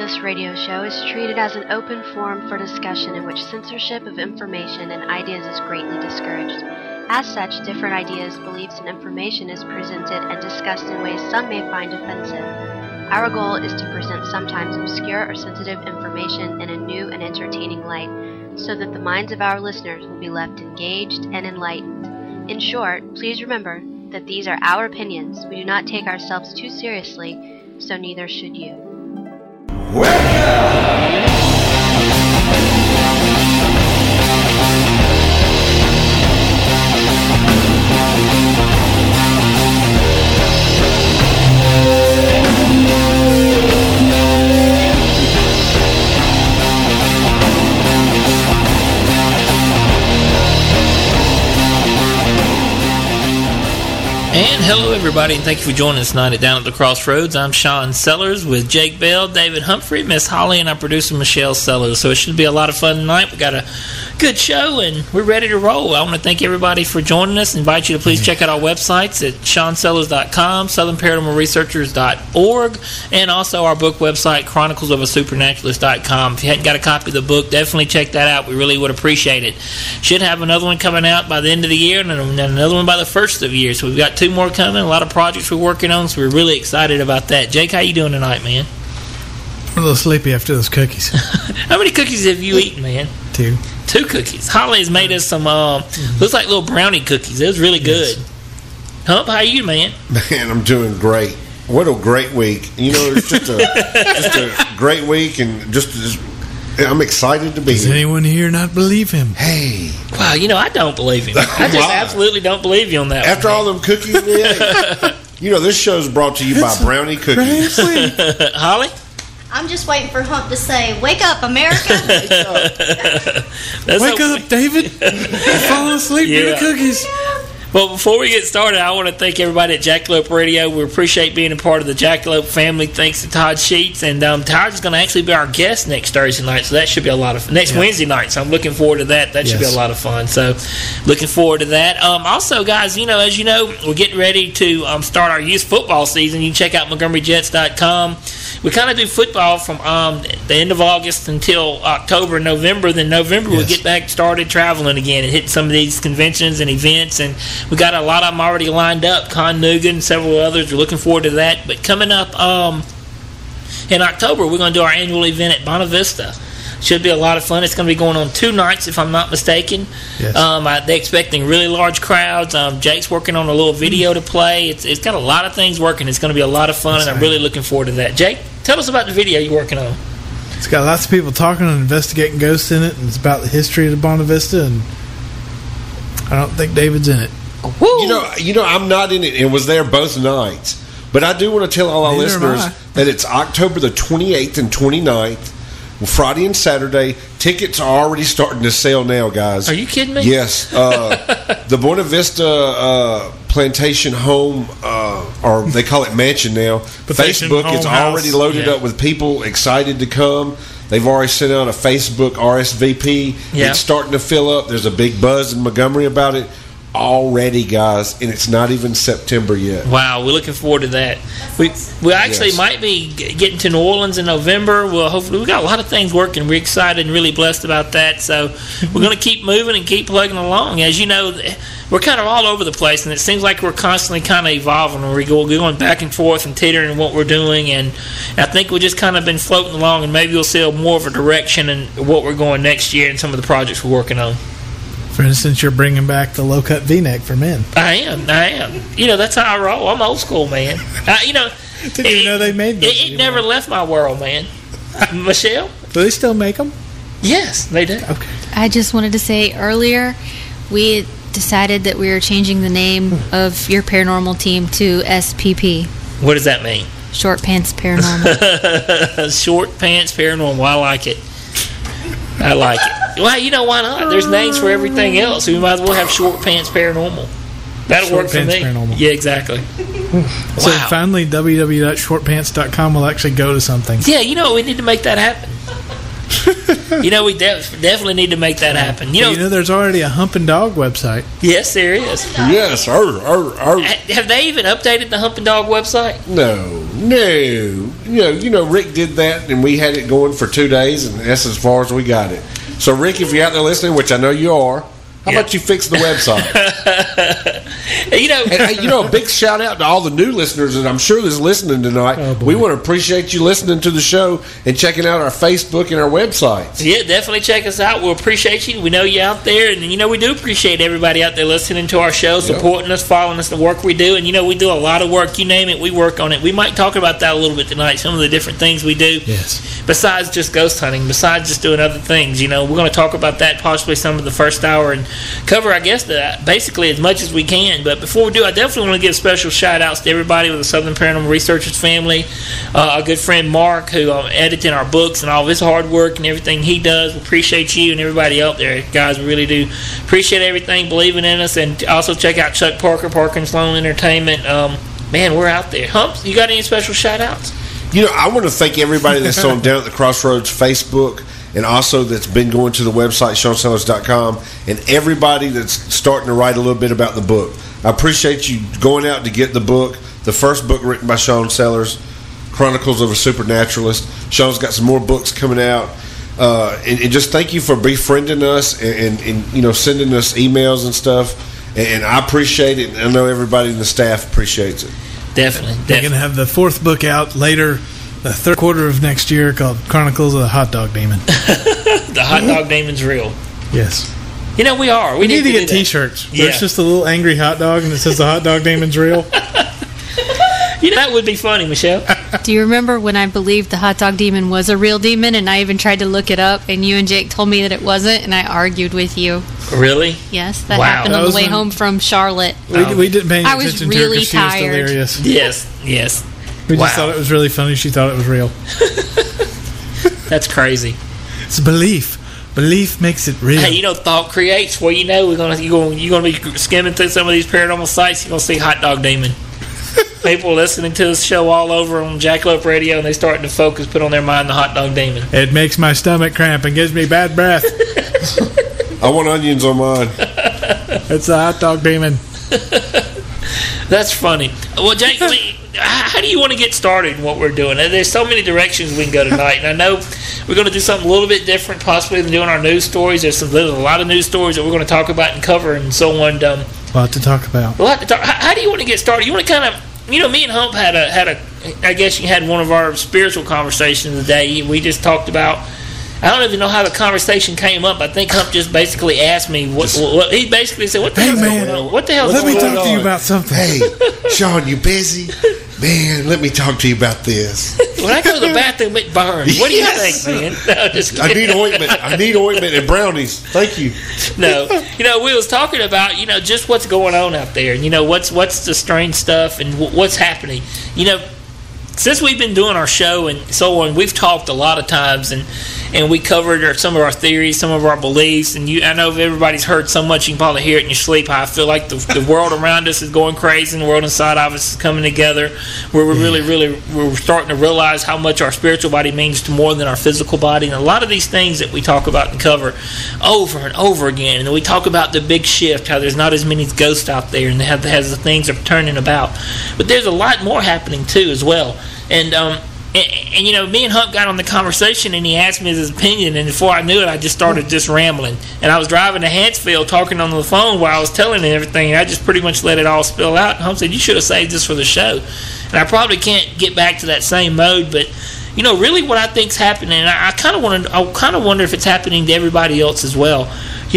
This radio show is treated as an open forum for discussion in which censorship of information and ideas is greatly discouraged. As such, different ideas, beliefs, and information is presented and discussed in ways some may find offensive. Our goal is to present sometimes obscure or sensitive information in a new and entertaining light, so that the minds of our listeners will be left engaged and enlightened. In short, please remember that these are our opinions. We do not take ourselves too seriously, so neither should you. Welcome! And hello, everybody, and thank you for joining us tonight at Down at the Crossroads. I'm Sean Sellers with Jake Bell, David Humphrey, Miss Holly, and our producer, Michelle Sellers. So it should be a lot of fun tonight. We got a good show, and we're ready to roll. I want to thank everybody for joining us. Invite you to please check out our websites at SeanSellers.com, SouthernParanormalResearchers.org, and also our book website, ChroniclesOfASupernaturalist.com. If you hadn't got a copy of the book, definitely check that out. We really would appreciate it. Should have another one coming out by the end of the year, and another one by the first of the year. So we've got two more coming, a lot of projects we're working on, so we're really excited about that. Jake, how you doing tonight, man? I'm a little sleepy after those cookies. How many cookies have you eaten, man? Two cookies. Holly has made us some looks like little brownie cookies. It was really good. Yes. Hump, how you, man? Man, I'm doing great. What a great week. You know, it's just a great week, and just I'm excited to be here. Does anyone here not believe him? Hey. Wow, you know, I don't believe him. I just absolutely don't believe you on that After one. all them cookies we ate. You know, this show's brought to you by Brownie Cookies. Holly? I'm just waiting for Hump to say, "Wake up, America." Wake up, David. You're falling asleep with the cookies. Well, before we get started, I want to thank everybody at Jackalope Radio. We appreciate being a part of the Jackalope family. Thanks to Todd Sheets. And Todd is going to actually be our guest next Thursday night, so that should be a lot of fun. Wednesday night, so I'm looking forward to that. That should be a lot of fun. So, looking forward to that. Also, guys, as you know, we're getting ready to start our youth football season. You can check out MontgomeryJets.com. We kind of do football from the end of August until October and November. Then November we'll get back started traveling again and hitting some of these conventions and events. And we got a lot of them already lined up. Con Nugent, several others. We're looking forward to that. But coming up in October, we're going to do our annual event at Bonta Vista. Should be a lot of fun. It's going to be going on 2 nights, if I'm not mistaken. Yes. They're expecting really large crowds. Jake's working on a little video to play. It's got a lot of things working. It's going to be a lot of fun, and I'm really looking forward to that. Jake, tell us about the video you're working on. It's got lots of people talking and investigating ghosts in it, and it's about the history of the Bonta Vista, and I don't think David's in it. Woo. You know, I'm not in it and was there both nights. But I do want to tell all our listeners that it's October the 28th and 29th. Friday and Saturday. Tickets are already starting to sell now, guys. Are you kidding me? Yes. The Bonta Vista Plantation Home, or they call it Mansion now. Facebook is already loaded up with people excited to come. They've already sent out a Facebook RSVP. It's starting to fill up. There's a big buzz in Montgomery about it already, guys, and it's not even September yet. Wow, we're looking forward to that. We actually might be getting to New Orleans in November. Well, hopefully we got a lot of things working. We're excited and really blessed about that. So we're going to keep moving and keep plugging along. As you know, we're kind of all over the place, and it seems like we're constantly kind of evolving. We're going back and forth and teetering in what we're doing, and I think we've just kind of been floating along, and maybe we'll see more of a direction in what we're going next year and some of the projects we're working on. For instance, you're bringing back the low-cut V-neck for men. I am. That's how I roll. I'm old school, man. Didn't even know they made those. It never left my world, man. Michelle? Do they still make them? Yes, they do. Okay. I just wanted to say earlier, we decided that we were changing the name of your paranormal team to SPP. What does that mean? Short Pants Paranormal. Short Pants Paranormal. I like it. Well, you know, why not? There's names for everything else. We might as well have Short Pants Paranormal. That'll work for me. Paranormal. Yeah, exactly. So finally, www.shortpants.com will actually go to something. Yeah, we need to make that happen. We definitely need to make that happen. There's already a Hump and Dog website. Yes, there is. Yes. Have they even updated the Hump and Dog website? No. Rick did that, and we had it going for 2 days, and that's as far as we got it. So, Rick, if you're out there listening, which I know you are, how about you fix the website? A big shout out to all the new listeners that I'm sure that's listening tonight. Oh, we want to appreciate you listening to the show and checking out our Facebook and our websites. Yeah, definitely check us out. We'll appreciate you. We know you out there, and we do appreciate everybody out there listening to our show, supporting us, following us, the work we do. And we do a lot of work. You name it, we work on it. We might talk about that a little bit tonight. Some of the different things we do. Yes. Besides just ghost hunting, besides just doing other things, we're going to talk about that possibly some of the first hour and cover, I guess, basically as much as we can. But before we do, I definitely want to give special shout-outs to everybody with the Southern Paranormal Researchers family. Our good friend Mark, who edited our books and all of his hard work and everything he does. We appreciate you and everybody out there. Guys, we really do appreciate everything, believing in us. And also check out Chuck Parker, Parker and Sloan Entertainment. Man, we're out there. Humps, you got any special shout-outs? I want to thank everybody that's on Down at the Crossroads Facebook, and also that's been going to the website, SeanSellers.com, and everybody that's starting to write a little bit about the book. I appreciate you going out to get the book, the first book written by Sean Sellers, Chronicles of a Supernaturalist. Sean's got some more books coming out. And just thank you for befriending us and sending us emails and stuff. And I appreciate it, and I know everybody in the staff appreciates it. Definitely. They're going to have the fourth book out later, the third quarter of next year, called Chronicles of the Hot Dog Demon. The Hot Dog Demon's real. Yes. We are. We need to get T-shirts. Yeah. There's just a little angry hot dog, and it says the Hot Dog Demon's real. That would be funny, Michelle. Do you remember when I believed the hot dog demon was a real demon, and I even tried to look it up, and you and Jake told me that it wasn't, and I argued with you? Really? Yes, that happened on the way home from Charlotte. We didn't pay any attention to her because she was delirious. Yes. We just thought it was really funny. She thought it was real. That's crazy. It's belief. Belief makes it real. Hey, thought creates. Well, you're gonna be skimming through some of these paranormal sites. You're gonna see Hot Dog Demon. People listening to this show all over on Jackalope Radio, and they starting to focus, put on their mind the Hot Dog Demon. It makes my stomach cramp and gives me bad breath. I want onions on mine. It's the Hot Dog Demon. That's funny. Well, Jake, how do you want to get started in what we're doing? There's so many directions we can go tonight, and I know we're going to do something a little bit different possibly than doing our news stories. There's a lot of news stories that we're going to talk about and cover and so on. A lot to talk about. How do you want to get started? You want to kind of, me and Hump had a I guess you had one of our spiritual conversations today. We just talked about, I don't even know how the conversation came up. I think Hump just basically asked me what he basically said. What the hell's going on? What the hell's going on? Let me talk to you about something. Hey, Sean, you busy? Man, let me talk to you about this. When I go to the bathroom, it burns. What do you think, man? No, just I need ointment. I need ointment and brownies. Thank you. No, we was talking about just what's going on out there, and what's the strange stuff and what's happening. Since we've been doing our show and so on, we've talked a lot of times, and we covered some of our theories, some of our beliefs, and I know if everybody's heard so much, you can probably hear it in your sleep, how I feel like the world around us is going crazy, and the world inside of us is coming together, where we're starting to realize how much our spiritual body means to more than our physical body, and a lot of these things that we talk about and cover over and over again, and then we talk about the big shift, how there's not as many ghosts out there, and as the things are turning about, but there's a lot more happening too as well. And me and Hump got on the conversation, and he asked me his opinion, and before I knew it, I just started just rambling. And I was driving to Hansfield talking on the phone while I was telling him everything, and I just pretty much let it all spill out. And Hump said, you should have saved this for the show. And I probably can't get back to that same mode, but really what I think's happening, and I kind of wonder if it's happening to everybody else as well.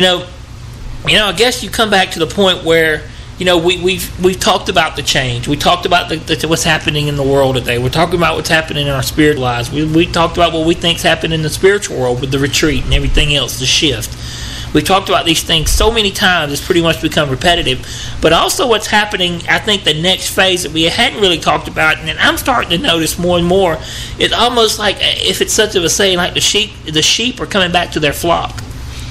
I guess you come back to the point where we've talked about the change. We talked about what's happening in the world today. We're talking about what's happening in our spirit lives. We talked about what we think's happening in the spiritual world with the retreat and everything else, the shift. We've talked about these things so many times, it's pretty much become repetitive. But also what's happening, I think the next phase that we hadn't really talked about, and I'm starting to notice more and more, it's almost like, if it's such of a saying, like the sheep are coming back to their flock.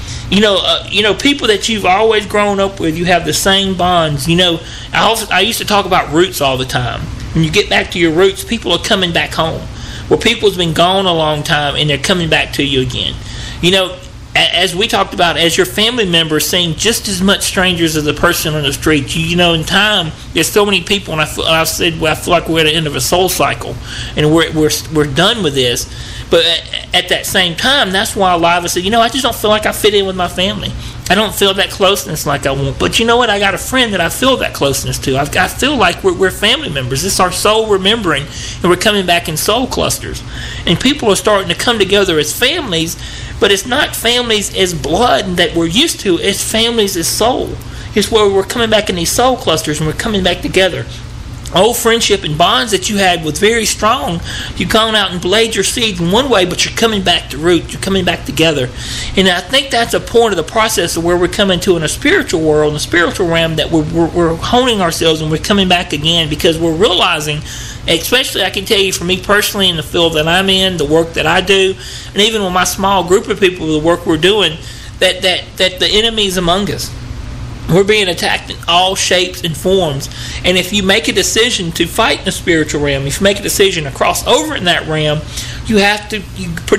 People that you've always grown up with, you have the same bonds. I used to talk about roots all the time. When you get back to your roots, people are coming back home. Well, people's been gone a long time, and they're coming back to you again. as we talked about, as your family members, seeing just as much strangers as the person on the street. In time, there's so many people, and I feel like we're at the end of a soul cycle, and we're done with this. But at that same time, that's why a lot of us say, I just don't feel like I fit in with my family. I don't feel that closeness like I want. But you know what? I got a friend that I feel that closeness to. I feel like we're family members. It's our soul remembering, and we're coming back in soul clusters. And people are starting to come together as families, but it's not families as blood that we're used to. It's families as soul. It's where we're coming back in these soul clusters, and we're coming back together. Old friendship and bonds that you had was very strong. You've gone out and laid your seeds in one way, but you're coming back to root. You're coming back together. And I think that's a point of the process of where we're coming to in a spiritual world, in the spiritual realm, that we're honing ourselves and we're coming back again, because we're realizing, especially I can tell you for me personally in the field that I'm in, the work that I do, and even with my small group of people, the work we're doing, that the enemy is among us. We're being attacked in all shapes and forms. And if you make a decision to fight in the spiritual realm, if you make a decision to cross over in that realm, you have to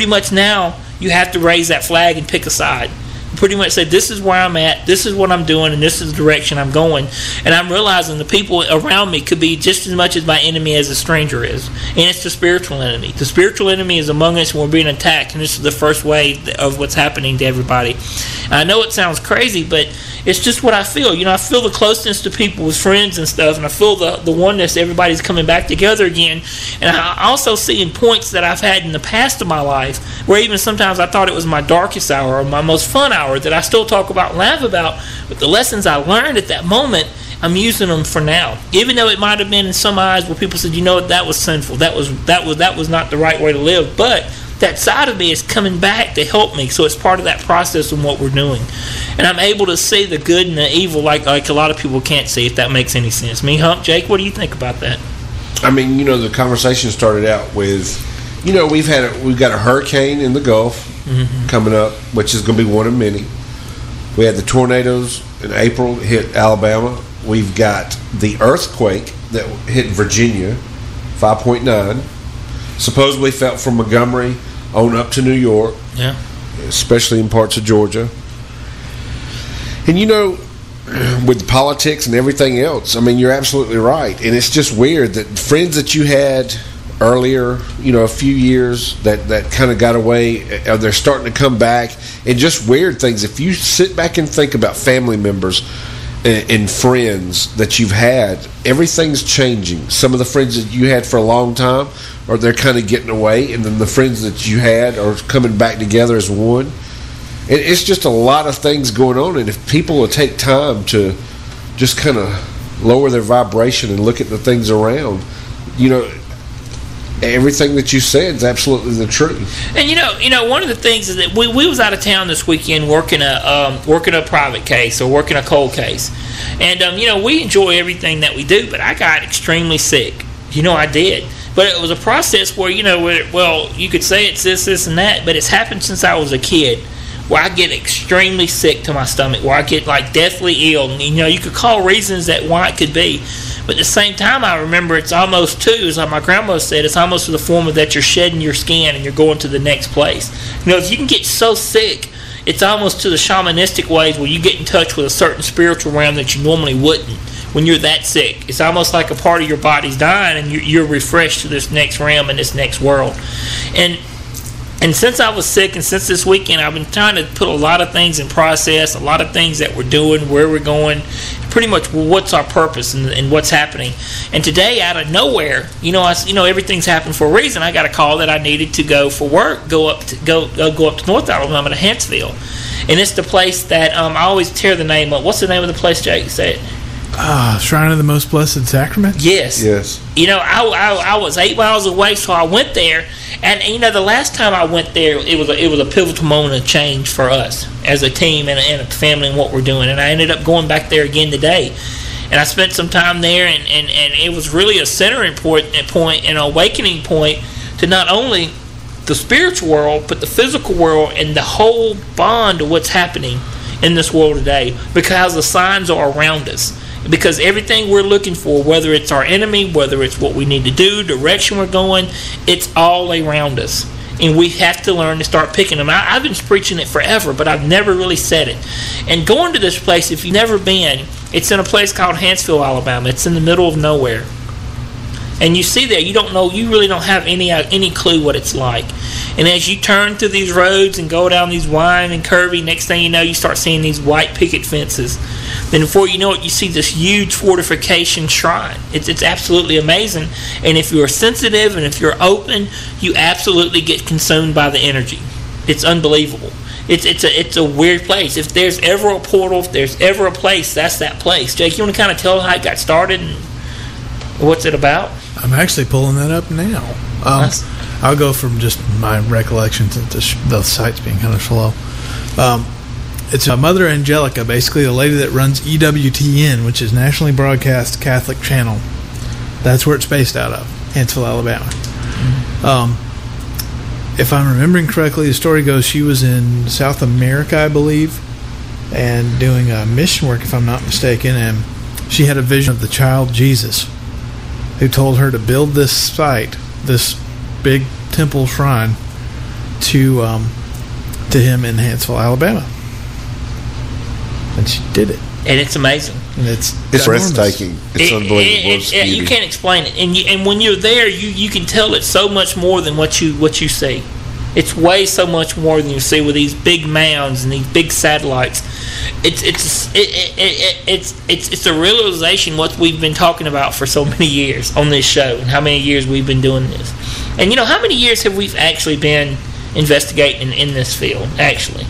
raise that flag and pick a side. Pretty much say, this is where I'm at, this is what I'm doing, and this is the direction I'm going. And I'm realizing the people around me could be just as much as my enemy as a stranger is. And it's the spiritual enemy. The spiritual enemy is among us, and we're being attacked, and this is the first way of what's happening to everybody. And I know it sounds crazy, but it's just what I feel. I feel the closeness to people with friends and stuff, and I feel the oneness, everybody's coming back together again. And I also see in points that I've had in the past of my life, where even sometimes I thought it was my darkest hour or my most fun hour, that I still talk about and laugh about, but the lessons I learned at that moment, I'm using them for now. Even though it might have been in some eyes where people said, that was sinful, that was not the right way to live, but that side of me is coming back to help me. So it's part of that process of what we're doing, and I'm able to see the good and the evil like a lot of people can't see, if that makes any sense. Jake, what do you think about that? I mean, the conversation started out with, we've got a hurricane in the Gulf coming up, which is going to be one of many. We had the tornadoes in April hit Alabama. We've got the earthquake that hit Virginia, 5.9. Supposedly felt from Montgomery on up to New York, especially in parts of Georgia. And with politics and everything else, I mean, you're absolutely right. And it's just weird that friends that you had earlier, a few years that kind of got away, they're starting to come back. And just weird things. If you sit back and think about family members and friends that you've had, everything's changing. Some of the friends that you had for a long time, or they're kind of getting away, and then the friends that you had are coming back together as one. It's just a lot of things going on, and if people will take time to just kind of lower their vibration and look at the things around, everything that you said is absolutely the truth. And one of the things is that we was out of town this weekend working a private case or working a cold case, and we enjoy everything that we do, but I got extremely sick. I did. But it was a process where, you could say it's this and that, but it's happened since I was a kid, where I get extremely sick to my stomach, where I get like deathly ill. And, you could call reasons that why it could be. But at the same time, I remember it's almost as like my grandma said, it's almost to the form of that you're shedding your skin and you're going to the next place. If you can get so sick, it's almost to the shamanistic ways where you get in touch with a certain spiritual realm that you normally wouldn't. When you're that sick, it's almost like a part of your body's dying, and you're refreshed to this next realm and this next world. And since I was sick, and since this weekend, I've been trying to put a lot of things in process, a lot of things that we're doing, where we're going, pretty much what's our purpose and what's happening. And today, out of nowhere, everything's happened for a reason. I got a call that I needed to go for work, go up to North Alabama to Huntsville, and it's the place that I always tear the name up. What's the name of the place, Jake? Say it. Shrine of the Most Blessed Sacrament? Yes. I was 8 miles away, so I went there. And, the last time I went there, it was a pivotal moment of change for us as a team and a family and what we're doing. And I ended up going back there again today. And I spent some time there, and it was really a centering point and an awakening point to not only the spiritual world, but the physical world and the whole bond of what's happening in this world today, because the signs are around us. Because everything we're looking for, whether it's our enemy, whether it's what we need to do, direction we're going, it's all around us. And we have to learn to start picking them. I've been preaching it forever, but I've never really said it. And going to this place, if you've never been, it's in a place called Huntsville, Alabama. It's in the middle of nowhere. And you see there, you don't know, you really don't have any clue what it's like. And as you turn through these roads and go down these winding and curvy, next thing you know, you start seeing these white picket fences. Then before you know it, you see this huge fortification shrine. It's absolutely amazing. And if you're sensitive and if you're open, you absolutely get consumed by the energy. It's unbelievable. It's a weird place. If there's ever a portal, if there's ever a place, that's that place. Jake, you want to kind of tell how it got started and what's it about? I'm actually pulling that up now. I'll go from just my recollection to the site's being kind of slow. It's Mother Angelica, basically the lady that runs EWTN, which is Nationally Broadcast Catholic Channel. That's where it's based out of, Huntsville, Alabama. If I'm remembering correctly, the story goes she was in South America, I believe, and doing mission work, if I'm not mistaken, and she had a vision of the child Jesus, who told her to build this site, this big temple shrine, to him in Huntsville, Alabama. And she did it. And it's amazing. And it's breathtaking. It's unbelievable. You can't explain it. And when you're there, you can tell it's so much more than what you see. It's way so much more than you see with these big mounds and these big satellites. It's a realization what we've been talking about for so many years on this show, and how many years we've been doing this. And how many years have we actually been investigating in this field? Actually,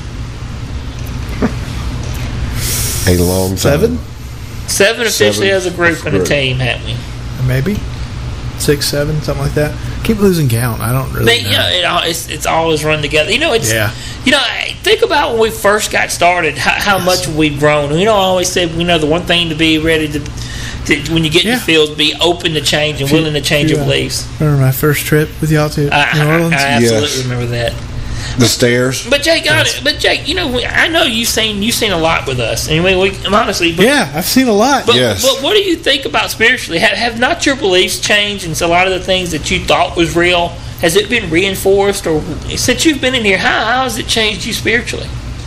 a long time. Seven officially as a group and a team, haven't we? Maybe 6, 7, something like that. Keep losing count. I don't really know. It's always run together. Think about when we first got started, how much we've grown. I always said, the one thing to be ready to when you get in the field, be open to change and willing to change your beliefs. Remember my first trip with y'all to New Orleans? I absolutely remember that. The stairs. But Jake, I know you've seen a lot with us. Anyway, honestly. I've seen a lot. But what do you think about spiritually? Have not your beliefs changed, and so a lot of the things that you thought was real, has it been reinforced, or since you've been in here, how has it changed you spiritually?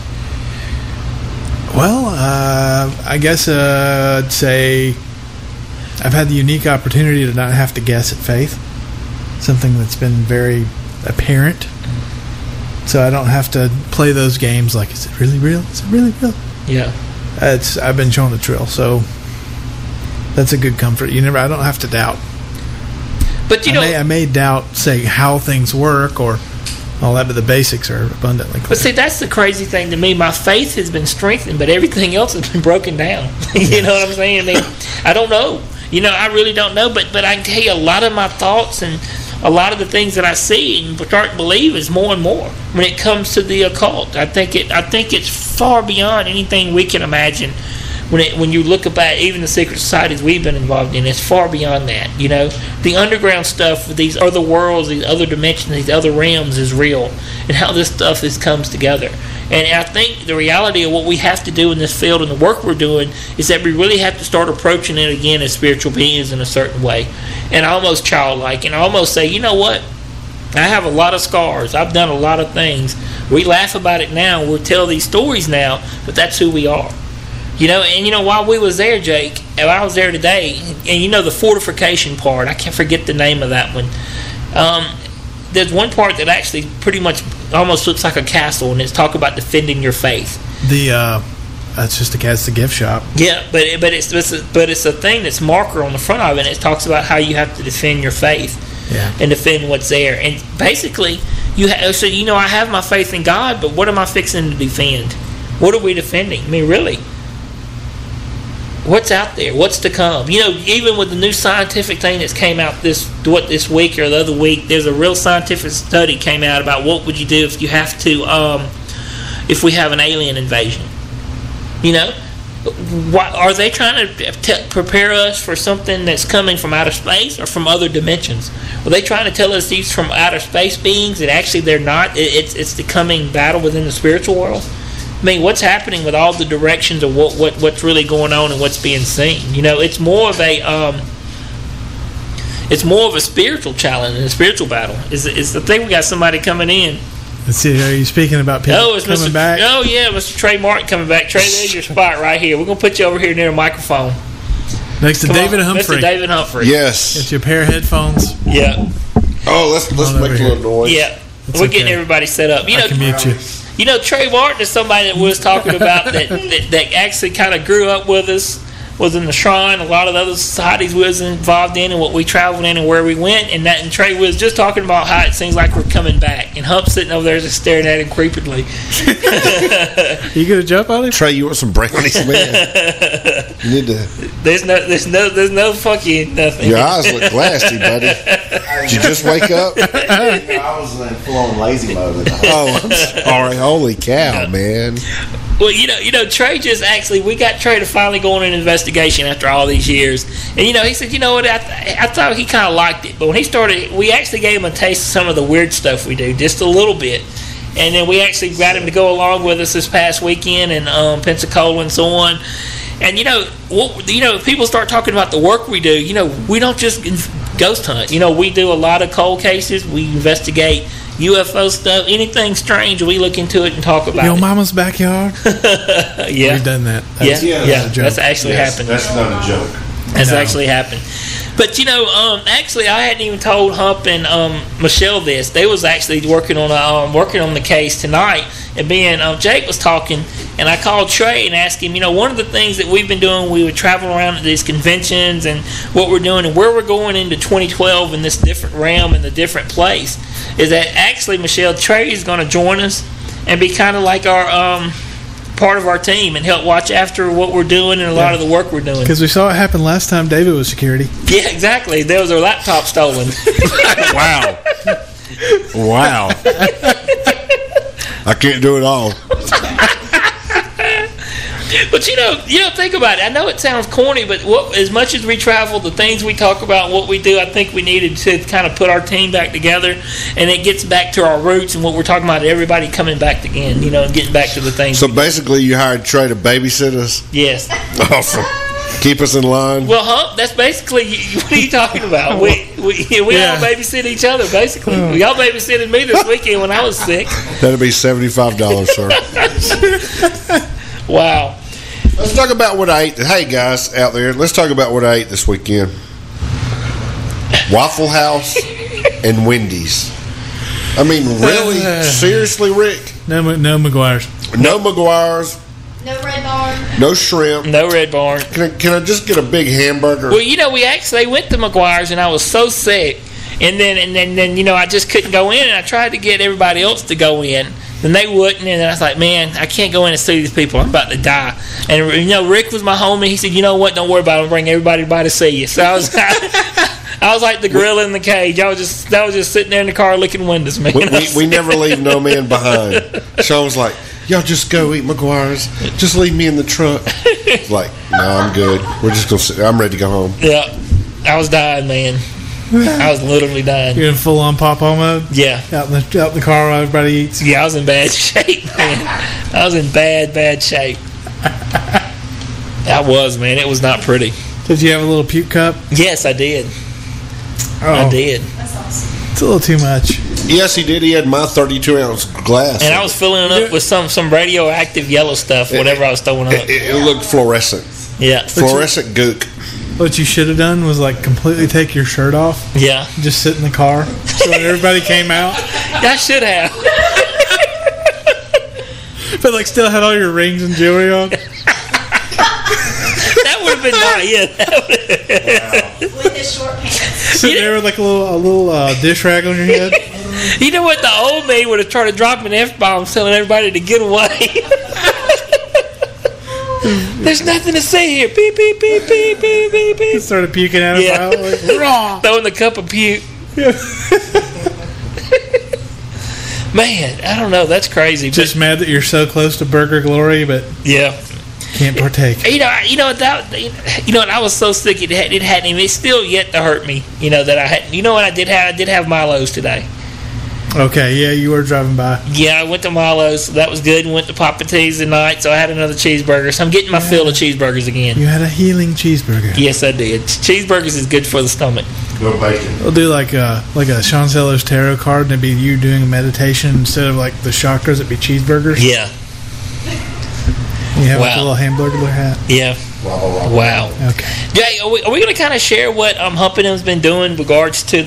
Well, I guess I'd say I've had the unique opportunity to not have to guess at faith. Something that's been very apparent. So I don't have to play those games like, is it really real? Is it really real? Yeah. I've been shown the drill, so that's a good comfort. I don't have to doubt. But I may doubt, say, how things work or all that, but the basics are abundantly clear. But see, that's the crazy thing to me. My faith has been strengthened, but everything else has been broken down. You know what I'm saying? I don't know. I really don't know, but I can tell you a lot of my thoughts and a lot of the things that I see and start to believe is more and more when it comes to the occult. I think it's far beyond anything we can imagine. When you look about even the secret societies we've been involved in, it's far beyond that. The underground stuff, these other worlds, these other dimensions, these other realms is real, and how this stuff comes together. And I think the reality of what we have to do in this field and the work we're doing is that we really have to start approaching it again as spiritual beings in a certain way, and almost childlike, and almost say, you know what? I have a lot of scars. I've done a lot of things. We laugh about it now. We'll tell these stories now, but that's who we are. And while we was there, Jake, and I was there today, and the fortification part, I can't forget the name of that one. There's one part that actually pretty much almost looks like a castle, and it's talk about defending your faith. That's just it's a gift shop. Yeah, but it's a thing that's marker on the front of it, and it talks about how you have to defend your faith. Yeah. And defend what's there. And basically, I have my faith in God, but what am I fixing to defend? What are we defending? Really? What's out there? What's to come? Even with the new scientific thing that's came out this week or the other week, there's a real scientific study came out about what would you do if you have to, if we have an alien invasion. Are they trying to prepare us for something that's coming from outer space or from other dimensions? Are they trying to tell us these from outer space beings and actually they're not? It's the coming battle within the spiritual world. What's happening with all the directions of what's really going on and what's being seen? It's more of a It's more of a spiritual challenge and a spiritual battle. It's the thing. We got somebody coming in. Let's see. Are you speaking about people it's coming back? Oh yeah, Mr. Trey Martin coming back. Trey, there's your spot right here. We're gonna put you over here near the microphone. Next to David Humphrey. Mr. David Humphrey. Yes. Get your pair of headphones. Yeah. Oh, let's make a little noise. Yeah. It's We're okay. getting everybody set up. I can mute you. You know, Trey Martin is somebody that we was talking about that actually kind of grew up with us, was in the Shrine, a lot of the other societies we was involved in and what we traveled in and where we went. And Trey was just talking about how it seems like we're coming back. And Hump's sitting over there just staring at him creepily. You gonna jump on him? Trey, you want some brownies, man? You need to. There's no fucking nothing. Your eyes look glassy, buddy. Did you just wake up? I was in full-on lazy mode. Oh, I'm sorry. Holy cow, man. Well, you know, Trey just actually, we got Trey to finally go on an investigation after all these years. And, he said, you know what, I thought he kind of liked it. But when he started, we actually gave him a taste of some of the weird stuff we do, just a little bit. And then we actually got him to go along with us this past weekend in Pensacola and so on. And, if people start talking about the work we do, we don't just ghost hunt. We do a lot of cold cases. We investigate UFO stuff, anything strange, we look into it and talk about Your it. mama's backyard? Yeah. We've done that. Yeah, that's actually happened. That's not a joke. That's actually happened. But actually, I hadn't even told Hump and Michelle this. They was actually working on the case tonight. And Jake was talking, and I called Trey and asked him. One of the things that we've been doing, we would travel around at these conventions and what we're doing and where we're going into 2012 in this different realm and the different place. Is that actually, Michelle, Trey is going to join us and be kind of like our part of our team and help watch after what we're doing and a lot of the work we're doing. Because we saw it happen last time David was security. Yeah, exactly. There was our laptop stolen. Wow. I can't do it all. But think about it. I know it sounds corny, but as much as we travel, the things we talk about, what we do, I think we needed to kind of put our team back together, and it gets back to our roots and what we're talking about. Everybody coming back again, and getting back to the things. So basically, you hired Trey to babysit us. Yes. Awesome. Keep us in line. Well, Hump, that's basically what are you talking about? We all babysit each other. Basically, y'all babysitted me this weekend when I was sick. That'll be $75, sir. Wow. Let's talk about what I ate. Hey, guys out there, let's talk about what I ate this weekend. Waffle House and Wendy's. I mean, really? Seriously, Rick? No McGuire's. No McGuire's. No Red Barn. No shrimp. No Red Barn. Can I just get a big hamburger? Well, we actually went to McGuire's, and I was so sick. And then I just couldn't go in, and I tried to get everybody else to go in. And they wouldn't, and I was like, man, I can't go in and see these people. I'm about to die. And, Rick was my homie. He said, you know what, don't worry about it. I'll bring everybody by to see you. So I was like the gorilla in the cage. I was just sitting there in the car licking windows, man. We never leave no man behind. Sean was like, y'all just go eat McGuire's. Just leave me in the truck. Like, no, I'm good. We're just going to sit there. I'm ready to go home. Yeah. I was dying, man. I was literally dying. You're in full-on pop-on mode? Yeah. Out in the car while everybody eats? Yeah, I was in bad shape, man. I was in bad shape. I was, man. It was not pretty. Did you have a little puke cup? Yes, I did. Oh, I did. That's awesome. It's a little too much. Yes, he did. He had my 32-ounce glass. And I was filling it up with some radioactive yellow stuff, whatever I was throwing up. It looked fluorescent. Yeah. Fluorescent gook. What you should have done was completely take your shirt off. Yeah. Just sit in the car. So when everybody came out. I should have. But still had all your rings and jewelry on. That would have been nice. With his short pants. Sitting there with a little dish rag on your head. You know what? The old me would have tried to drop an F-bomb telling everybody to get away. There's nothing to say here. Beep, beep, beep, beep, beep, beep, beep. Started puking at him. Yeah. Raw. Throwing the cup of puke. Man, I don't know. That's crazy. Just mad that you're so close to Burger Glory, but yeah, can't partake. I was so sick. It hadn't even. It's still yet to hurt me. That I had. You know what I did have? I did have Milo's today. Okay, yeah, you were driving by. Yeah, I went to Milo's, so that was good. And went to Papa T's tonight, so I had another cheeseburger. So I'm getting my fill of cheeseburgers again. You had a healing cheeseburger. Yes, I did. Cheeseburgers is good for the stomach. No bacon. We'll do like a Sean Sellers tarot card, and it'd be you doing a meditation instead of like the chakras. It'd be cheeseburgers. Yeah, You have like a little hamburger hat. yeah. Wow. Okay. Jay, are we going to kind of share what Humpinham's been doing in regards to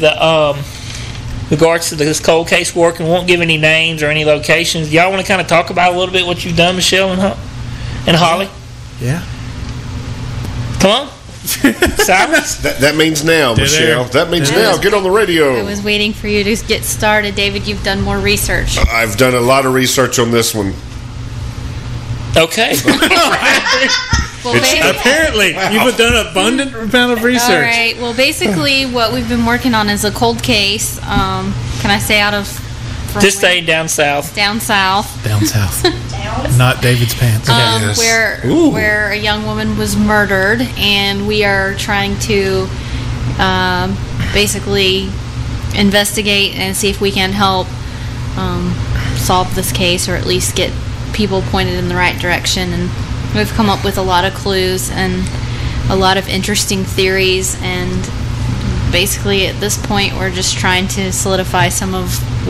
this cold case work, and won't give any names or any locations? Y'all want to kind of talk about a little bit what you've done, Michelle and Holly? Yeah. Come on. Silence. That means now, Michelle. That means now. Get on the I radio. was waiting for you to get started, David. You've done more research. I've done a lot of research on this one. Okay. Well, Apparently, you've done an abundant amount of research. all right. Well, basically, what we've been working on is a cold case. Can I say out of? from Just where? staying down south. Down south. Down south. Not David's pants. Yes. Where a young woman was murdered, and we are trying to basically investigate and see if we can help solve this case, or at least get people pointed in the right direction. And we've come up with a lot of clues and a lot of interesting theories, and basically at this point we're just trying to solidify some of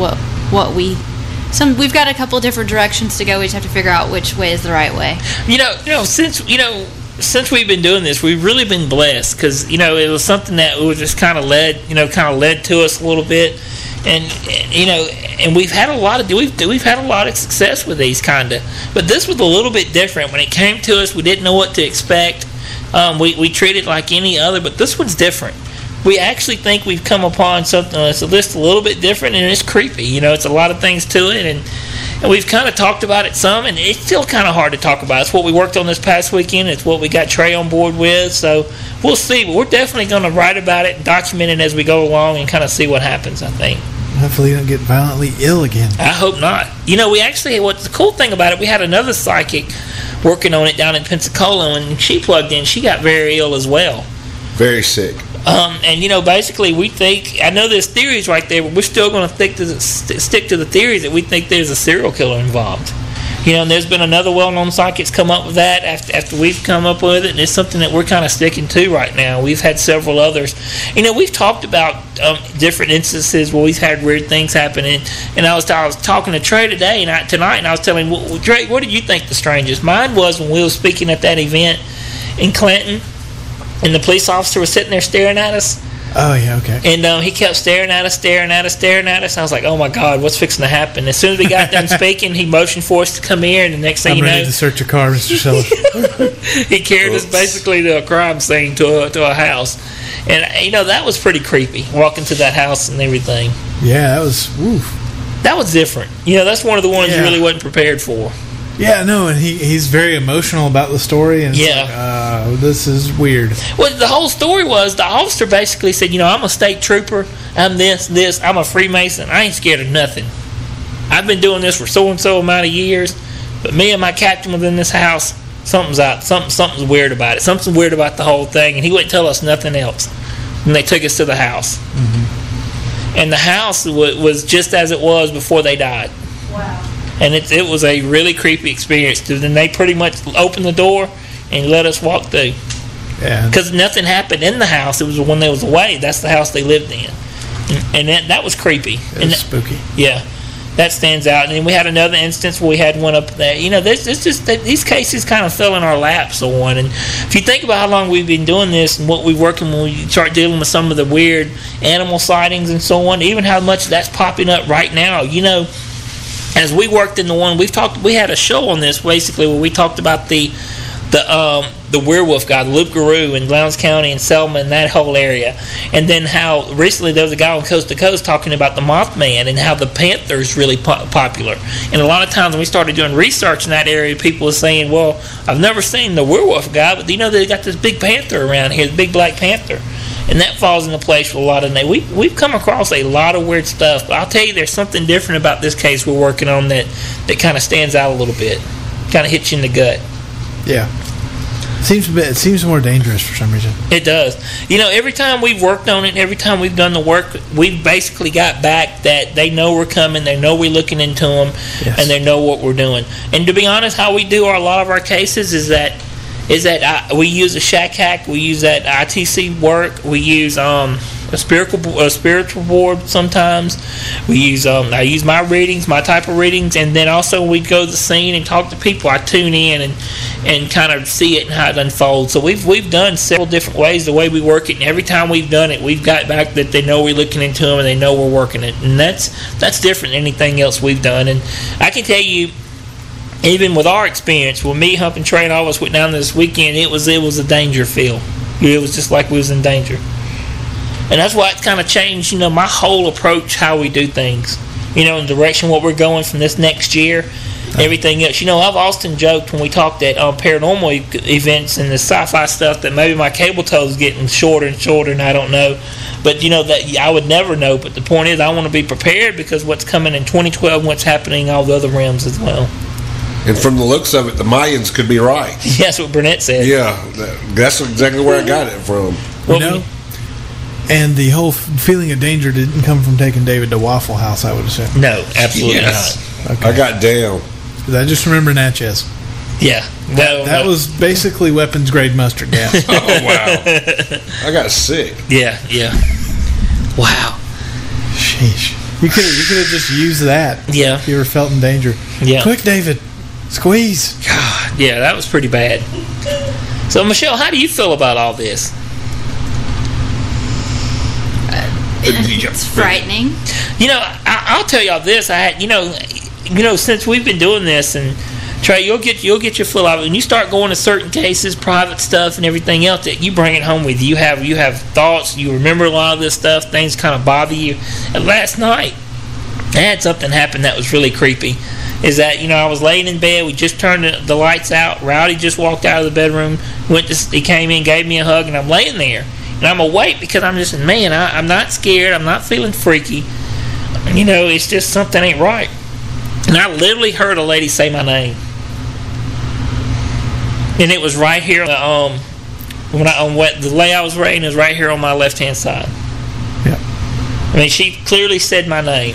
we've got a couple different directions to go. We just have to figure out which way is the right way. Since we've been doing this, we've really been blessed, because it was something that was just kind of led to us a little bit, and we've had a lot of success with these but this was a little bit different. When it came to us, we didn't know what to expect. We treated it like any other, but this one's different. We actually think we've come upon something that's just a little bit different, and it's creepy. It's a lot of things to it, and we've kind of talked about it some, and it's still kind of hard to talk about. It's what we worked on this past weekend. It's what we got Trey on board with, so we'll see. But we're definitely going to write about it and document it as we go along and kind of see what happens, I think. Hopefully you don't get violently ill again. I hope not. We actually, what's the cool thing about it, we had another psychic working on it down in Pensacola, and when she plugged in, she got very ill as well. Very sick. And basically we think, I know there's theories right there, but we're still going to stick to the theories that we think there's a serial killer involved. And there's been another well-known psychic come up with that after we've come up with it, and it's something that we're kind of sticking to right now. We've had several others. We've talked about different instances where we've had weird things happen, and I was talking to Trey tonight, and I was telling him, Trey, what did you think the strangest? Mine was when we were speaking at that event in Clinton, and the police officer was sitting there staring at us. Oh, yeah, okay. And he kept staring at us. And I was like, oh, my God, what's fixing to happen? As soon as we got done speaking, he motioned for us to come here, and the next thing I'm you know... ready to search your car, Mr. Sellers. He carried us basically to a crime scene, to a house. And, that was pretty creepy, walking to that house and everything. Yeah, that was... Oof. That was different. That's one of the ones you really wasn't prepared for. Yeah, no, and he's very emotional about the story, and it's like, this is weird. Well, the whole story was, the officer basically said, I'm a state trooper, I'm this, I'm a Freemason, I ain't scared of nothing. I've been doing this for so-and-so amount of years, but me and my captain within this house, something's weird about it. Something's weird about the whole thing, and he wouldn't tell us nothing else. And they took us to the house. Mm-hmm. And the house was just as it was before they died. Wow. And it was a really creepy experience. Then they pretty much opened the door and let us walk through. Yeah. Because nothing happened in the house. It was when they was away. That's the house they lived in. And that was creepy. It was spooky. Yeah. That stands out. And then we had another instance where we had one up there. These cases kind of fell in our laps on. And if you think about how long we've been doing this and what we're working when we start dealing with some of the weird animal sightings and so on, even how much that's popping up right now, as we worked in the one we had a show on this basically where we talked about the werewolf guy, the Luke Guru in Lowndes County and Selma and that whole area, and then how recently there was a guy on Coast to Coast talking about the Mothman and how the panther is really popular. And a lot of times when we started doing research in that area, people were saying, well, I've never seen the werewolf guy, but they got this big panther around here, the big black panther. And that falls into place for a lot of them. We've come across a lot of weird stuff, but I'll tell you, there's something different about this case we're working on that kind of stands out a little bit, kind of hits you in the gut. Yeah. It seems more dangerous for some reason. It does. Every time we've worked on it, every time we've done the work, we've basically got back that they know we're coming, they know we're looking into them, Yes. and they know what we're doing. And to be honest, how we do a lot of our cases is that we use a shack hack, we use that ITC work, we use a spiritual board sometimes. We use I use my readings, my type of readings, and then also we go to the scene and talk to people. I tune in and kind of see it and how it unfolds. So we've done several different ways the way we work it, and every time we've done it, we've got back that they know we're looking into them and they know we're working it, and that's different than anything else we've done. And I can tell you, even with our experience, when me, Hump, and Trey and all of us went down this weekend, it was a danger feel. It was just like we was in danger. And that's why it's kind of changed, my whole approach, how we do things. In the direction what we're going from this next year, everything else. I've often joked when we talked at paranormal events and the sci-fi stuff that maybe my cable toe is getting shorter and shorter, and I don't know. But, that I would never know. But the point is, I want to be prepared because what's coming in 2012 and what's happening in all the other realms as well. And from the looks of it, the Mayans could be right. That's what Burnett said. Yeah, that's exactly where I got it from. And the whole feeling of danger didn't come from taking David to Waffle House, I would assume. No, absolutely not. Okay. I got down. I just remember Natchez. Yeah. That was basically weapons grade mustard gas. Oh, wow. I got sick. Yeah. Wow. Sheesh. You could have just used that. Yeah. If you ever felt in danger. Yeah. Quick, David. Squeeze. God, yeah, that was pretty bad. So, Michelle, how do you feel about all this? It's frightening. I'll tell y'all this. I had, since we've been doing this, and Trey, you'll get your feel of it. When you start going to certain cases, private stuff, and everything else, that you bring it home with you. You have thoughts. You remember a lot of this stuff. Things kind of bother you. And last night, I had something happen that was really creepy. Is that I was laying in bed. We just turned the lights out. Rowdy just walked out of the bedroom. He came in, gave me a hug, and I'm laying there. And I'm awake because I'm just, man, I'm not scared. I'm not feeling freaky. It's just something ain't right. And I literally heard a lady say my name. And it was right here. The lay I was laying is right here on my left-hand side. Yeah. I mean, she clearly said my name.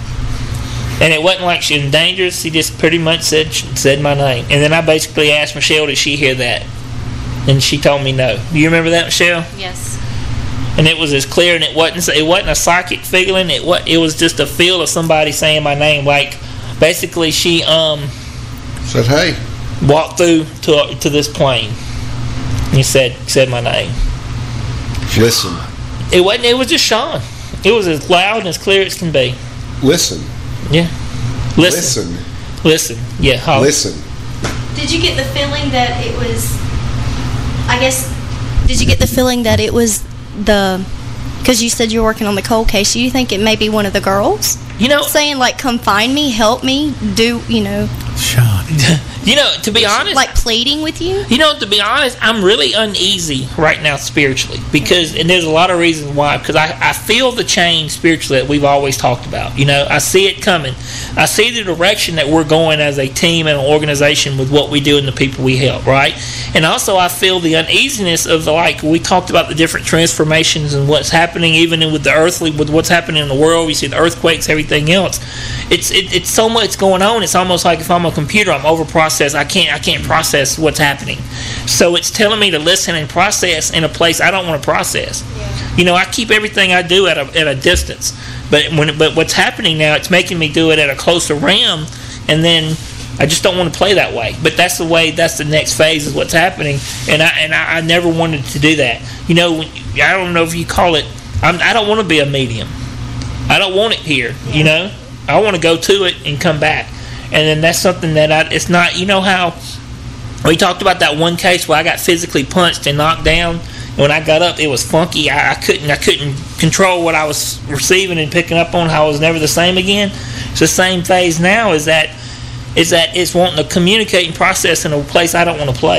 And it wasn't like she was in danger. She just pretty much said my name. And then I basically asked Michelle, did she hear that? And she told me no. Do you remember that, Michelle? Yes. And it was as clear, and it wasn't a psychic feeling. It was just a feel of somebody saying my name. Like basically, she said, "Hey," walked through to this plane. And said my name. Listen. It wasn't. It was just Sean. It was as loud and as clear as can be. Listen. Yeah. Listen. Yeah. Holly. Listen. Did you get the feeling that it was? Did you get the feeling that it was because you said you're working on the cold case? Do you think it may be one of the girls? Saying like, "Come find me, help me, do." Sean. To be honest, like pleading with you. To be honest, I'm really uneasy right now spiritually and there's a lot of reasons why. Because I feel the change spiritually that we've always talked about. I see it coming. I see the direction that we're going as a team and an organization with what we do and the people we help, right? And also I feel the uneasiness of we talked about the different transformations and what's happening even with the earthly, with what's happening in the world. We see the earthquakes, everything else. It's so much going on. It's almost like if I'm a computer, I'm over processed. I can't process what's happening. So it's telling me to listen and process in a place I don't want to process. Yeah. I keep everything I do at a distance. But what's happening now, it's making me do it at a closer realm, and then I just don't want to play that way. But that's the next phase of what's happening, and I never wanted to do that. I don't know if you call it. I don't want to be a medium. I don't want it here. Yeah. I want to go to it and come back. And then that's something that it's not, how we talked about that one case where I got physically punched and knocked down. And when I got up, it was funky. I couldn't control what I was receiving and picking up on. How I was never the same again. It's the same phase now. Is that it's wanting to communicate and process in a place I don't want to play.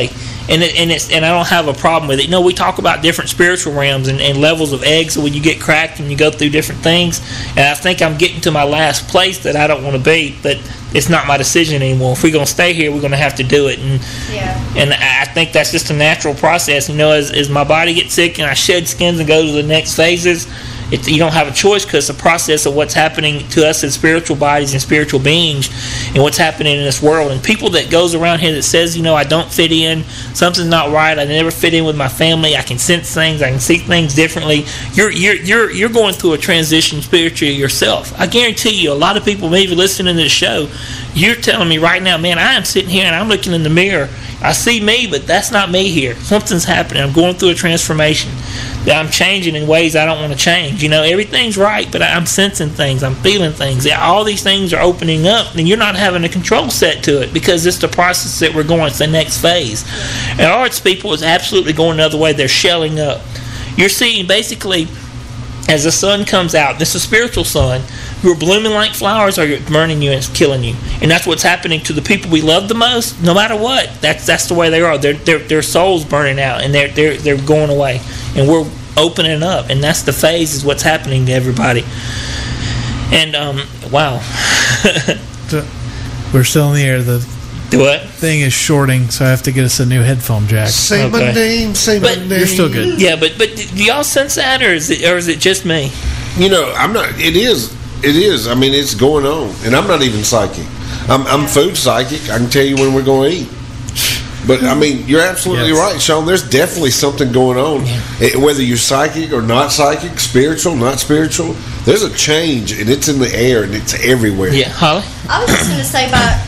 and I don't have a problem with it. You know, we talk about different spiritual realms and levels of eggs when you get cracked and you go through different things. And I think I'm getting to my last place that I don't want to be, but it's not my decision anymore. If we're going to stay here, we're going to have to do it. And I think that's just a natural process. You know, as my body gets sick and I shed skins and go to the next phases, you don't have a choice, because it's a process of what's happening to us as spiritual bodies and spiritual beings and what's happening in this world. And people that goes around here that says, you know, I don't fit in, something's not right, I never fit in with my family, I can sense things, I can see things differently. You're going through a transition spiritually yourself. I guarantee you, a lot of people maybe listening to the show, you're telling me right now, man, I am sitting here and I'm looking in the mirror. I see me, but that's not me here. Something's happening. I'm going through a transformation. I'm changing in ways I don't want to change. You know, everything's right, but I'm sensing things. I'm feeling things. All these things are opening up, and you're not having a control set to it, because it's the process that we're going. It's the next phase. And arts people is absolutely going the other way. They're shelling up. You're seeing basically, as the sun comes out, this is a spiritual sun, who are blooming like flowers are burning you and killing you. And that's what's happening to the people we love the most, no matter what. That's the way they are. Their soul's burning out, and they're going away. And we're opening up, and that's the phase, is what's happening to everybody. And wow. We're still in the air. The what? Thing is shorting, so I have to get us a new headphone jack. Say my name, say my name. You're still good. Yeah, but do y'all sense that, or is it just me? You know, I'm not. It is. I mean, it's going on, and I'm not even psychic. I'm food psychic. I can tell you when we're going to eat. But I mean, you're absolutely right, Sean. There's definitely something going on. Yeah. Whether you're psychic or not psychic, spiritual, not spiritual, there's a change, and it's in the air, and it's everywhere. Yeah, Holly? I was just going to say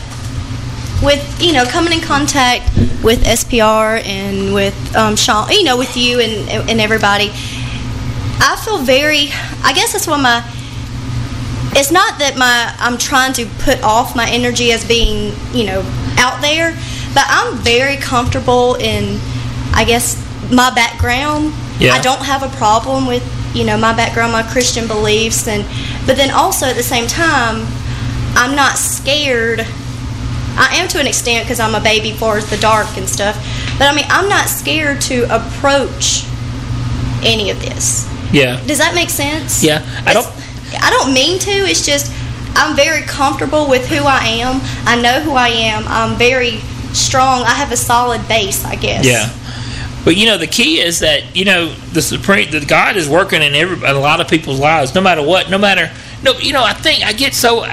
with coming in contact with SPR and with Sean, with you and everybody, I feel very. I guess that's what it's not that I'm trying to put off my energy as being out there, but I'm very comfortable in, I guess, my background. Yeah. I don't have a problem with my background, my Christian beliefs, but then also at the same time, I'm not scared. I am to an extent, because I'm a baby for the dark and stuff, but I mean, I'm not scared to approach any of this. Yeah. Does that make sense? Yeah. I don't mean to. It's just I'm very comfortable with who I am. I know who I am. I'm very strong. I have a solid base, I guess. Yeah. But the key is that the God is working in a lot of people's lives, no matter what. I think I get so.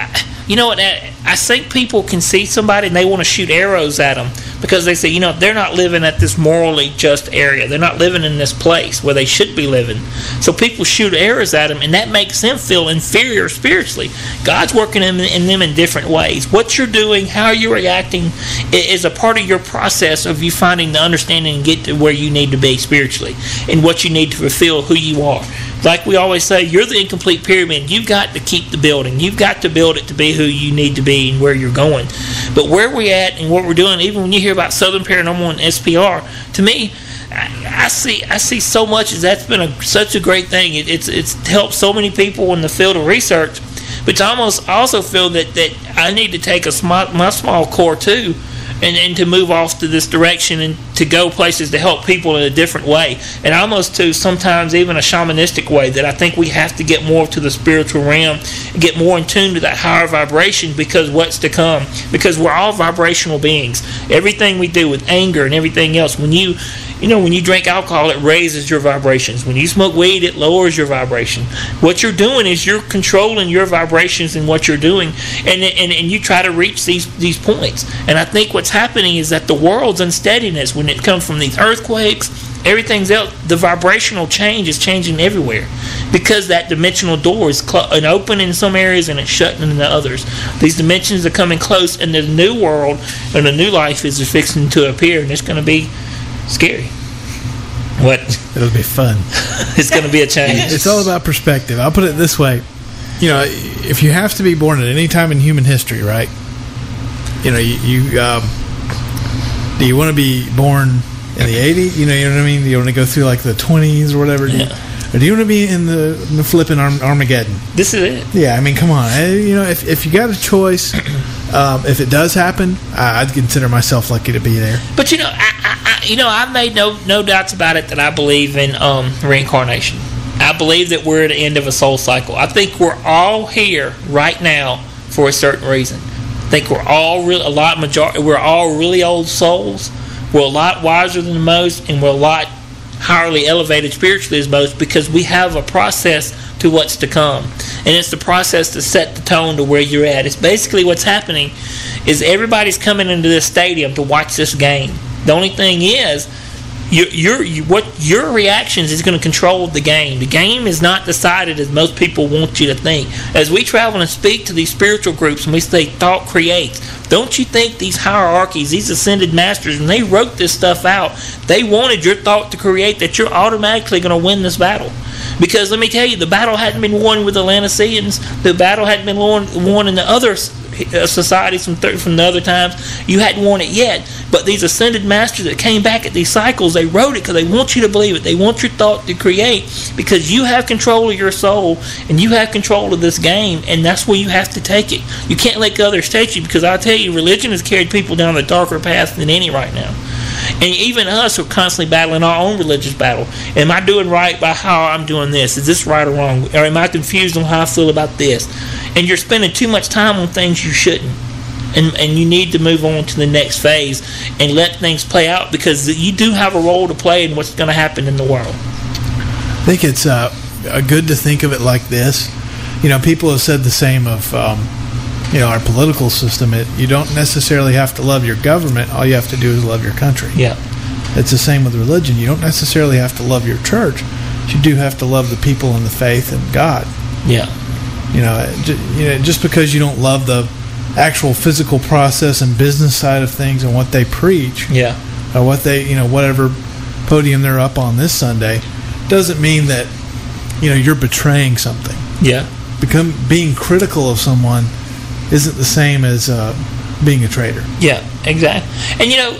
I think people can see somebody and they want to shoot arrows at them, because they say, they're not living at this morally just area. They're not living in this place where they should be living. So people shoot arrows at them, and that makes them feel inferior spiritually. God's working in them in different ways. What you're doing, how you're reacting, is a part of your process of you finding the understanding and get to where you need to be spiritually, and what you need to fulfill who you are. Like we always say, you're the incomplete pyramid. You've got to keep the building. You've got to build it to be who you need to be and where you're going. But where we're at and what we're doing, even when you hear about Southern Paranormal and SPR, to me, I see so much as that's been such a great thing. It's helped so many people in the field of research. But I also feel that I need to take my small core too, and to move off to this direction and to go places to help people in a different way, and almost to sometimes even a shamanistic way, that I think we have to get more to the spiritual realm and get more in tune to that higher vibration, because what's to come, because we're all vibrational beings. Everything we do with anger and everything else, when you drink alcohol, it raises your vibrations. When you smoke weed, it lowers your vibration. What you're doing is you're controlling your vibrations and what you're doing, and you try to reach these points. And I think what's happening is that the world's unsteadiness, when it comes from these earthquakes, everything else, the vibrational change is changing everywhere, because that dimensional door is open in some areas and it's shut in the others. These dimensions are coming close, and the new world and the new life is fixing to appear, and it's going to be scary. What? It'll be fun. It's going to be a change. It's all about perspective. I'll put it this way. If you have to be born at any time in human history, right? Do you want to be born in the 80s? You know what I mean? Do you want to go through like the 20s or whatever? Yeah. Or do you want to be in the flipping Armageddon? This is it. Yeah, I mean, come on. If you got a choice, If it does happen, I'd consider myself lucky to be there. But I've made no doubts about it that I believe in reincarnation. I believe that we're at the end of a soul cycle. I think we're all here right now for a certain reason. I think we're all we're all really old souls. We're a lot wiser than most, and we're a lot highly elevated spiritually as most, because we have a process to what's to come, and it's the process to set the tone to where you're at. It's basically what's happening is everybody's coming into this stadium to watch this game. The only thing is, what your reactions is going to control the game. The game is not decided as most people want you to think. As we travel and speak to these spiritual groups and we say thought creates, don't you think these hierarchies, these ascended masters, when they wrote this stuff out, they wanted your thought to create that you're automatically going to win this battle? Because let me tell you, the battle hadn't been won with the Laodiceans. The battle hadn't been won in the other societies from the other times. You hadn't won it yet. But these ascended masters that came back at these cycles, they wrote it because they want you to believe it. They want your thought to create, because you have control of your soul and you have control of this game, and that's where you have to take it. You can't let others take you, because I'll tell you, religion has carried people down the darker path than any right now. And even us are constantly battling our own religious battle. Am I doing right by how I'm doing this? Is this right or wrong? Or am I confused on how I feel about this? And you're spending too much time on things you shouldn't. And you need to move on to the next phase and let things play out, because you do have a role to play in what's going to happen in the world. I think it's good to think of it like this. People have said the same of our political system. You don't necessarily have to love your government. All you have to do is love your country. Yeah. It's the same with religion. You don't necessarily have to love your church. But you do have to love the people and the faith and God. Yeah. Just because you don't love the actual physical process and business side of things and what they preach, yeah, or what they, whatever podium they're up on this Sunday, doesn't mean that you're betraying something. Yeah. Being critical of someone isn't the same as being a traitor. Yeah, exactly. And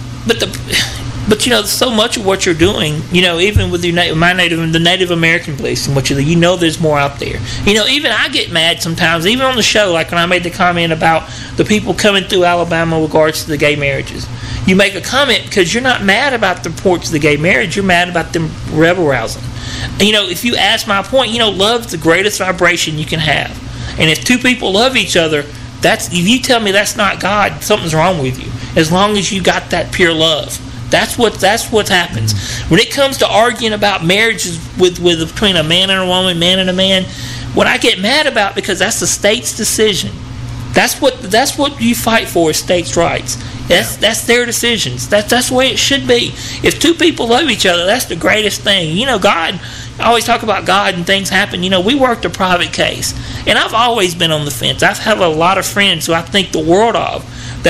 but so much of what you're doing, even with the Native American police and what there's more out there. Even I get mad sometimes, even on the show, like when I made the comment about the people coming through Alabama in regards to the gay marriages. You make a comment because you're not mad about the reports of the gay marriage, you're mad about them rebel rousing. If you ask my point, love's the greatest vibration you can have. And if two people love each other, if you tell me that's not God, something's wrong with you. As long as you got that pure love. That's what happens. When it comes to arguing about marriages between a man and a woman, man and a man, what I get mad about, because that's the state's decision. That's what you fight for, is states' rights. That's their decisions. That's the way it should be. If two people love each other, that's the greatest thing. God, I always talk about God and things happen. We worked a private case, and I've always been on the fence. I've had a lot of friends who I think the world of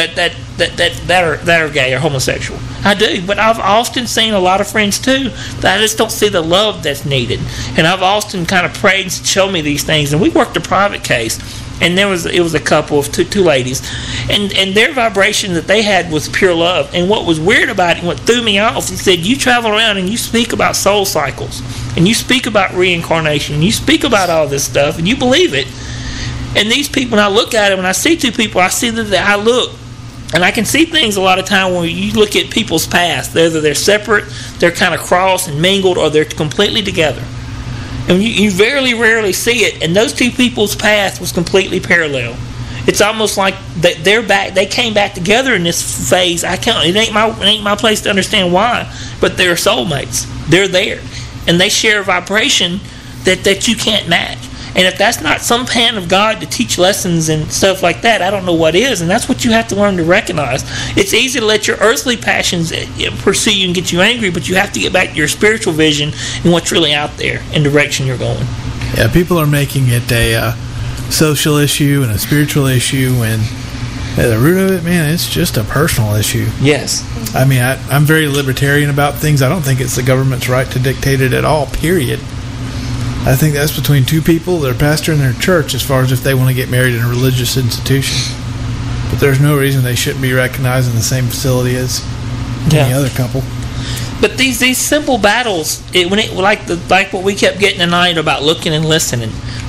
that are gay or homosexual. I do, but I've often seen a lot of friends too that I just don't see the love that's needed. And I've often kind of prayed and show me these things. And we worked a private case, and it was a couple of two ladies, and their vibration that they had was pure love. And what was weird about it, what threw me off, he said, you travel around and you speak about soul cycles, and you speak about reincarnation, and you speak about all this stuff, and you believe it. And these people, when I look at them, when I see two people, I see that I look. And I can see things a lot of time when you look at people's past. Either they're separate, they're kind of crossed and mingled, or they're completely together. And you very rarely see it. And those two people's path was completely parallel. It's almost like they're back. They came back together in this phase. It ain't my place to understand why, but they're soulmates. They're there, and they share a vibration that you can't match. And if that's not some plan of God to teach lessons and stuff like that, I don't know what is. And that's what you have to learn to recognize. It's easy to let your earthly passions pursue you and get you angry, but you have to get back to your spiritual vision and what's really out there and direction you're going. Yeah, people are making it a social issue and a spiritual issue, and at the root of it, man, it's just a personal issue. Yes. I mean, I'm very libertarian about things. I don't think it's the government's right to dictate it at all, period. I think that's between two people, their pastor and their church, as far as if they want to get married in a religious institution. But there's no reason they shouldn't be recognized in the same facility as any other couple. But these simple battles, like what we kept getting tonight about looking and listening,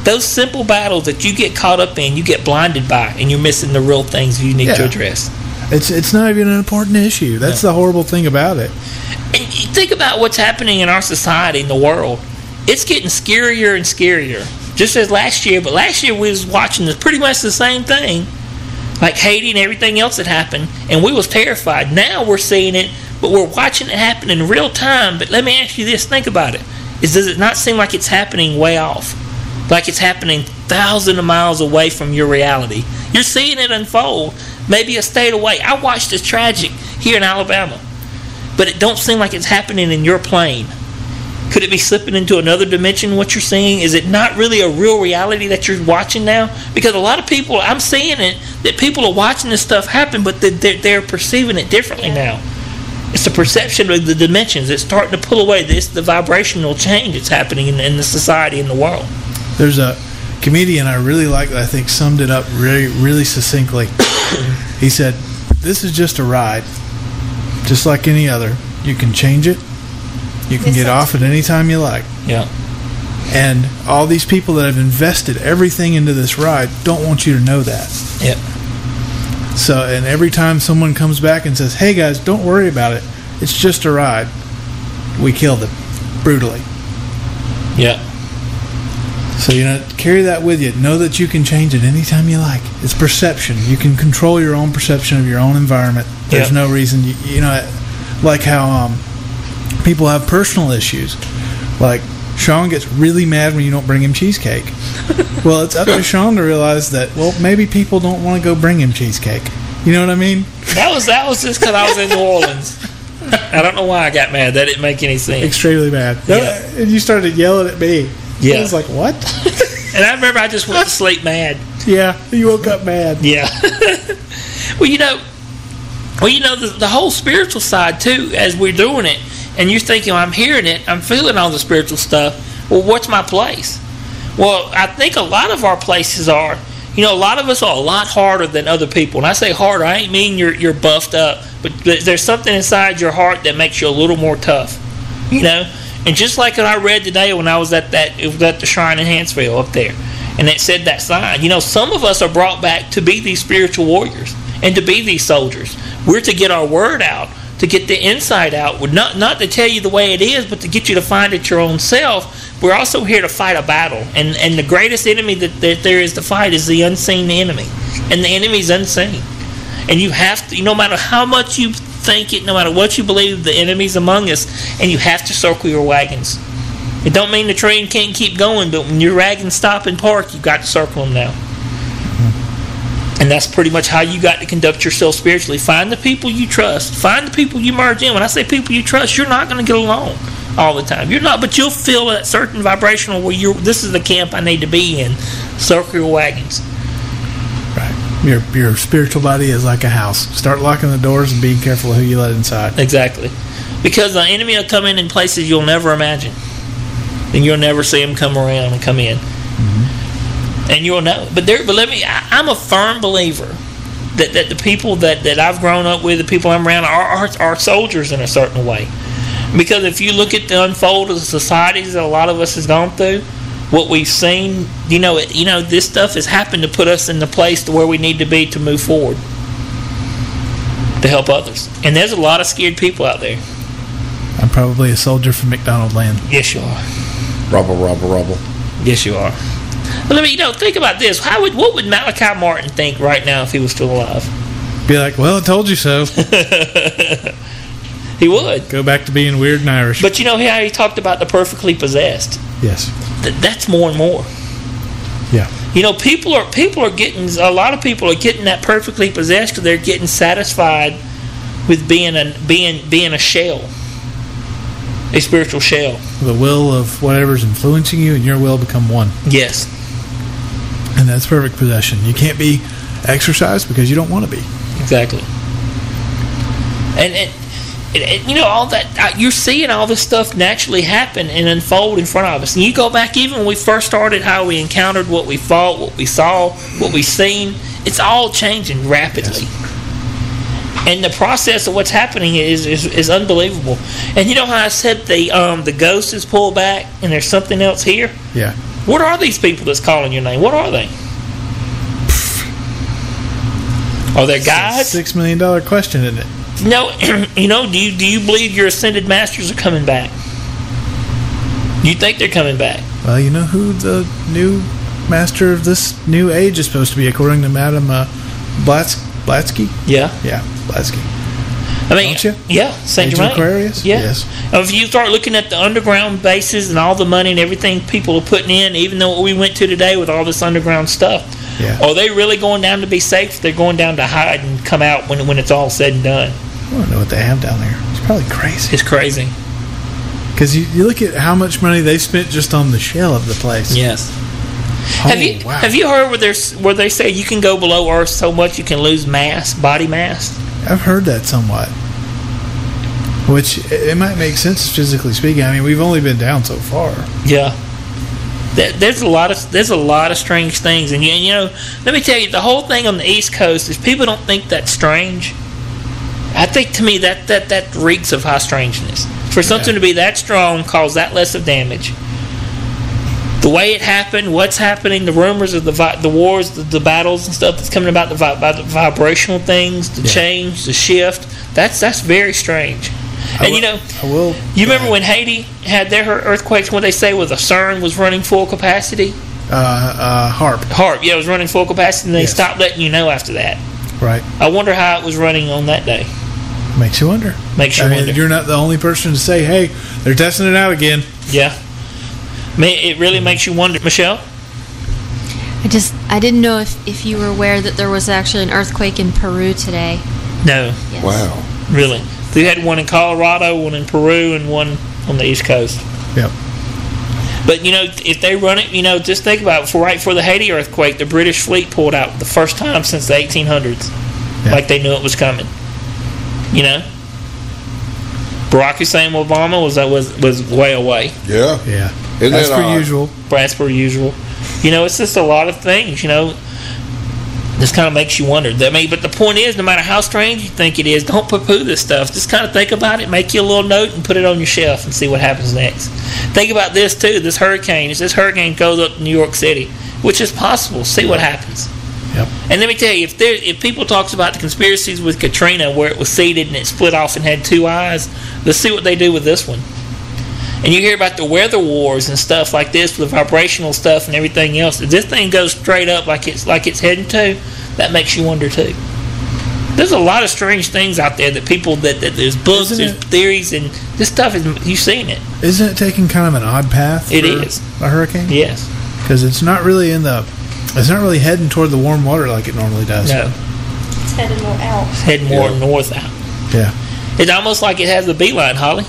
Those simple battles that you get caught up in, you get blinded by, and you're missing the real things you need to address. It's not even an important issue. That's the horrible thing about it. And you think about what's happening in our society, in the world. It's getting scarier and scarier. Just as last year, but last year we was watching pretty much the same thing, like Haiti and everything else that happened, and we was terrified. Now we're seeing it, but we're watching it happen in real time. But let me ask you this, think about it. Does it not seem like it's happening way off? Like it's happening thousands of miles away from your reality? You're seeing it unfold, maybe a state away. I watched this tragic here in Alabama, but it don't seem like it's happening in your plane. Could it be slipping into another dimension, what you're seeing? Is it not really a real reality that you're watching now? Because a lot of people, I'm seeing it, that people are watching this stuff happen, but they're perceiving it differently now. It's the perception of the dimensions. It's starting to pull away. This the vibrational change that's happening in the society, in the world. There's a comedian I really like that I think summed it up really, really succinctly. He said, "This is just a ride, just like any other. You can change it. You can get off at any time you like." Yeah. And all these people that have invested everything into this ride don't want you to know that. Yep. So, and every time someone comes back and says, "Hey guys, don't worry about it. It's just a ride," we kill them brutally. Yeah. So, carry that with you. Know that you can change it anytime you like. It's perception. You can control your own perception of your own environment. There's no reason, like how people have personal issues. Like, Sean gets really mad when you don't bring him cheesecake. Well, it's up to Sean to realize that, well, maybe people don't want to go bring him cheesecake. You know what I mean? That was just because I was in New Orleans. I don't know why I got mad. That didn't make any sense. Extremely mad. Yeah. And you started yelling at me. Yeah. I was like, what? And I remember I just went to sleep mad. Yeah, you woke up mad. Yeah. Well, the whole spiritual side, too, as we're doing it, and you're thinking, I'm hearing it, I'm feeling all the spiritual stuff. Well, what's my place? Well, I think a lot of our places are, a lot of us are a lot harder than other people. And I say harder, I ain't mean you're buffed up, but there's something inside your heart that makes you a little more tough, And just like I read today when I was at the shrine in Hansville up there, and it said that sign, some of us are brought back to be these spiritual warriors and to be these soldiers. We're to get our word out, to get the insight out, not to tell you the way it is, but to get you to find it your own self. We're also here to fight a battle, and the greatest enemy that there is to fight is the unseen enemy, and the enemy's unseen. And you have to, no matter how much you think it, no matter what you believe, the enemy's among us, and you have to circle your wagons. It don't mean the train can't keep going, but when your wagons stop and park, you've got to circle them now. And that's pretty much how you got to conduct yourself spiritually. Find the people you trust. Find the people you merge in. When I say people you trust, you're not going to get along all the time. You're not, but you'll feel that certain vibrational where this is the camp I need to be in. Circle your wagons. Right. Your spiritual body is like a house. Start locking the doors and being careful of who you let inside. Exactly. Because the enemy will come in places you'll never imagine. And you'll never see him come around and come in. And you'll know. But I'm a firm believer that the people that I've grown up with, the people I'm around, are soldiers in a certain way. Because if you look at the unfold of the societies that a lot of us has gone through, what we've seen, this stuff has happened to put us in the place to where we need to be to move forward, to help others. And there's a lot of scared people out there. I'm probably a soldier from McDonald land. Yes, you are. Rubble. Yes, you are. But think about this. What would Malachi Martin think right now if he was still alive? Be like, well, I told you so. He would. Go back to being weird and Irish. But how he talked about the perfectly possessed? Yes. That's more and more. Yeah. People are getting, a lot of people are getting that perfectly possessed because they're getting satisfied with being a shell. A spiritual shell. The will of whatever's influencing you and your will become one. Yes. And that's perfect possession. You can't be exercised because you don't want to be. Exactly. And all that, you're seeing all this stuff naturally happen and unfold in front of us. And you go back even when we first started, how we encountered what we fought, what we saw, what we seen. It's all changing rapidly. Yes. And the process of what's happening is unbelievable. And you know how I said the ghost is pulled back and there's something else here? Yeah. What are these people that's calling your name? What are they? Are they guides? $6 million question, isn't it? No, you know. Do you believe your ascended masters are coming back? Do you think they're coming back? Well, you know who the new master of this new age is supposed to be, according to Madame Blavatsky? Yeah. Yeah, Blavatsky. I mean, Don't you? Yeah, Saint Age of Germain. Aquarius? Yeah. Yes. If you start looking at the underground bases and all the money and everything people are putting in, even though what we went to today with all this underground stuff, are they really going down to be safe? They're going down to hide and come out when it's all said and done. I don't know what they have down there. It's probably crazy. It's crazy. Because you look at how much money they spent just on the shell of the place. Yes. Oh, wow. Have you heard where they say you can go below Earth so much you can lose body mass? I've heard that somewhat. Which, it might make sense physically speaking. I mean, we've only been down so far. Yeah. There's a lot of strange things, and you know, let me tell you, the whole thing on the East Coast is people don't think that's strange. I think to me that reeks of high strangeness. For something to be that strong, cause that less of damage. The way it happened, what's happening, the rumors of the wars, the battles and stuff that's coming about, the vibrational things, the change, the shift. That's very strange. And you know, you remember when Haiti had their earthquakes? When they say the CERN was running full capacity. HAARP. Yeah, it was running full capacity, and they stopped letting you know after that. Right. I wonder how it was running on that day. Makes you wonder. I mean, you're not the only person to say, "Hey, they're testing it out again." Yeah. It really makes you wonder, Michelle. I didn't know if you were aware that there was actually an earthquake in Peru today. No. Yes. Wow. Really? They had one in Colorado, one in Peru, and one on the East Coast. Yep. But, you know, if they run it, you know, just think about it. Right before the Haiti earthquake, the British fleet pulled out the first time since the 1800s. Yeah. Like they knew it was coming. You know? Barack Hussein Obama was way away. Yeah. Yeah. Isn't That's that per odd? usual. As per usual. You know, it's just a lot of things, you know. This kind of makes you wonder. But the point is, no matter how strange you think it is, don't poo-poo this stuff. Just kind of think about it, make you a little note, and put it on your shelf and see what happens next. Think about this, too. This hurricane goes up to New York City, which is possible. See what happens. Yep. And let me tell you, if people talks about the conspiracies with Katrina, where it was seeded and it split off and had two eyes, let's see what they do with this one. And you hear about the weather wars and stuff like this, with the vibrational stuff and everything else. If this thing goes straight up like it's heading to, that makes you wonder too. There's a lot of strange things out there that people that there's books, there's theories, and this stuff is, you've seen it. Isn't it taking kind of an odd path? It is a hurricane. Yes, because it's not really heading toward the warm water like it normally does. No, It's headed more out. it's heading more north out. Yeah. It's almost like it has a beeline, Holly.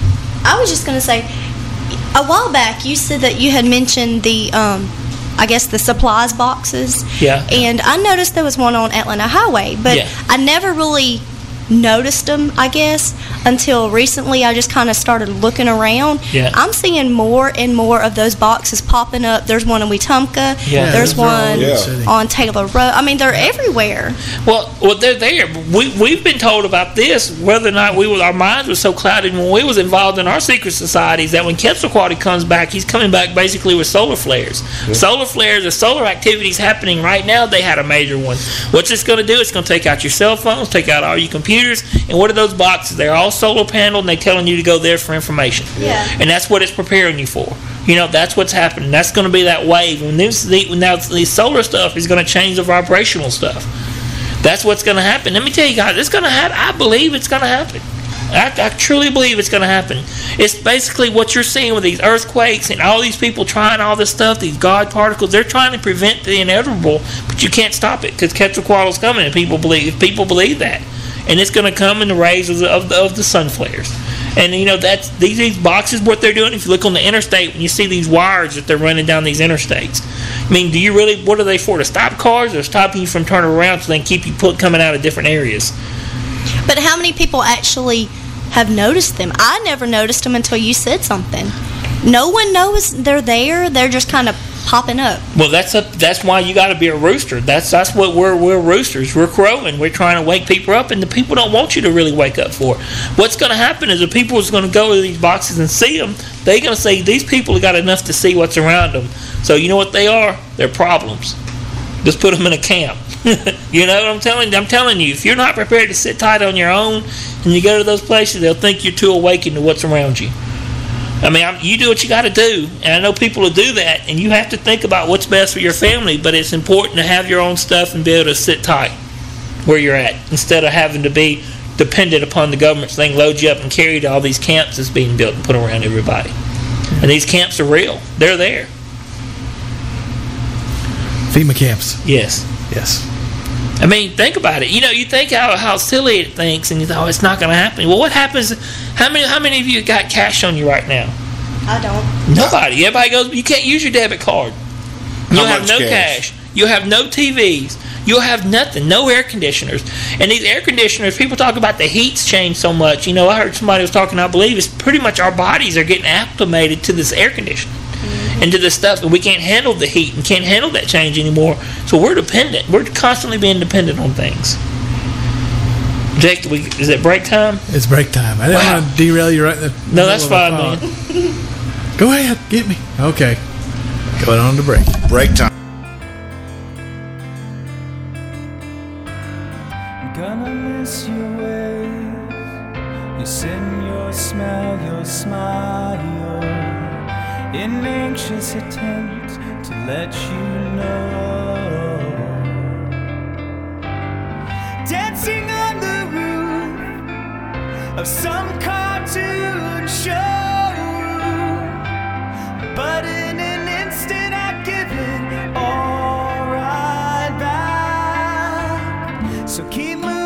I was just going to say, a while back you said that you had mentioned the, I guess the supplies boxes. Yeah. And I noticed there was one on Atlanta Highway, but I never really noticed them, I guess, until recently. I just kind of started looking around. Yeah. I'm seeing more and more of those boxes popping up. There's one in Wetumpka. Yeah. There's those are all one in the city. on Taylor Road. I mean, they're everywhere. Well, they're there. We've been told about this, whether or not our minds were so clouded when we was involved in our secret societies, that when Quetzalcoatl comes back, he's coming back basically with solar flares. Yeah. Solar flares, the solar activities happening right now, they had a major one. What's it's going to do? It's going to take out your cell phones, take out all your computers, and what are those boxes? They're all solar paneled, and they're telling you to go there for information. Yeah. And that's what it's preparing you for. You know, that's what's happening. That's going to be that wave. When now the solar stuff is going to change the vibrational stuff. That's what's going to happen. Let me tell you guys, it's going to happen. I believe it's going to happen. I truly believe it's going to happen. It's basically what you're seeing with these earthquakes and all these people trying all this stuff, these God particles. They're trying to prevent the inevitable, but you can't stop it because Quetzalcoatl's coming, and people believe that. And it's going to come in the rays of the sun flares. And, you know, that's these boxes, what they're doing. If you look on the interstate, when you see these wires that they're running down these interstates, I mean, do you really, what are they for? To stop cars or stopping you from turning around so they can keep you coming out of different areas? But how many people actually have noticed them? I never noticed them until you said something. No one knows they're there. They're just kind of popping up. Well, that's why you got to be a rooster. That's what we're roosters. We're crowing. We're trying to wake people up, and the people don't want you to really wake up for it. What's going to happen is the people is going to go to these boxes and see them. They're going to say these people have got enough to see what's around them. So you know what they are? They're problems. Just put them in a camp. You know what I'm telling you? I'm telling you, if you're not prepared to sit tight on your own and you go to those places, they'll think you're too awakened to what's around you. I mean, you do what you got to do, and I know people will do that, and you have to think about what's best for your family, but it's important to have your own stuff and be able to sit tight where you're at instead of having to be dependent upon the government so they can load you up and carry you to all these camps that's being built and put around everybody. And these camps are real. They're there. FEMA camps. Yes. Yes. I mean, think about it. You know, you think how silly it thinks, and you think, oh, it's not going to happen. Well, what happens? How many of you got cash on you right now? I don't. Nobody. Everybody goes, you can't use your debit card. You'll have no cash. You'll have no TVs. You'll have nothing. No air conditioners. And these air conditioners, people talk about the heat's changed so much. You know, I heard somebody was talking, I believe, it's pretty much our bodies are getting acclimated to this air conditioning. And to this stuff, and we can't handle the heat and can't handle that change anymore. So we're dependent. We're constantly being dependent on things. Jake, is it break time? It's break time. I didn't want to derail you right in the No, that's fine, man. Go ahead, get me. Okay. Going on to break. Break time. I'm gonna miss your ways, your sin, your smell, your smile, in anxious attempt to let you know. Dancing on the roof of some cartoon show, but in an instant I give it all right back. So keep moving.